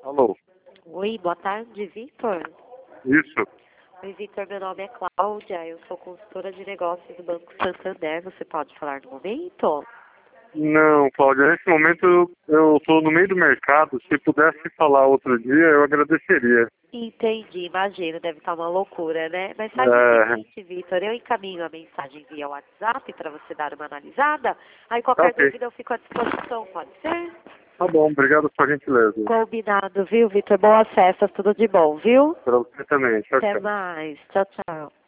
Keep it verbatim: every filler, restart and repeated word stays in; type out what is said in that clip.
Alô? Oi, boa tarde, Vitor. Isso? Oi, Vitor, meu nome é Cláudia, eu sou consultora de negócios do Banco Santander. Você pode falar no momento? Não, Cláudia, nesse momento eu estou no meio do mercado. Se pudesse falar outro dia, eu agradeceria. Entendi, imagino, deve estar uma loucura, né? Mas faz o É, seguinte, Vitor, eu encaminho a mensagem via WhatsApp para você dar uma analisada, aí tá qualquer ok. dúvida eu fico à disposição, pode ser? Tá bom, obrigado pela gentileza. Combinado, viu, Vitor? Boas festas, tudo de bom, viu? Para você também. Tchau, Até tchau. mais. Tchau, tchau.